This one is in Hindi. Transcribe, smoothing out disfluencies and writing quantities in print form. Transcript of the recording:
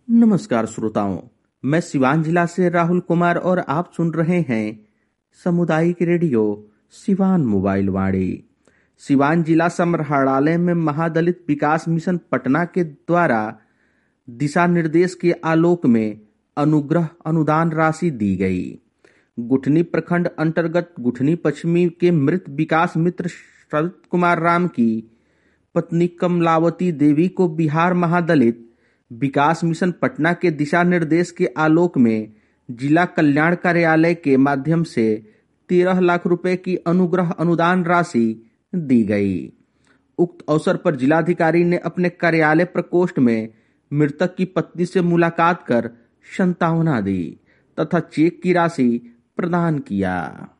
नमस्कार श्रोताओं, मैं सिवान जिला से राहुल कुमार और आप सुन रहे हैं सामुदायिक रेडियो सिवान मोबाइल वाणी। सिवान जिला समरहाड़ालय में महादलित विकास मिशन पटना के द्वारा दिशा निर्देश के आलोक में अनुग्रह अनुदान राशि दी गई। गुठनी प्रखंड अंतर्गत गुठनी पश्चिमी के मृत विकास मित्र शरद कुमार राम की पत्नी कमलावती देवी को बिहार महादलित विकास मिशन पटना के दिशा निर्देश के आलोक में जिला कल्याण कार्यालय के माध्यम से 13 लाख रुपए की अनुग्रह अनुदान राशि दी गई। उक्त अवसर पर जिलाधिकारी ने अपने कार्यालय प्रकोष्ठ में मृतक की पत्नी से मुलाकात कर सांत्वना दी तथा चेक की राशि प्रदान किया।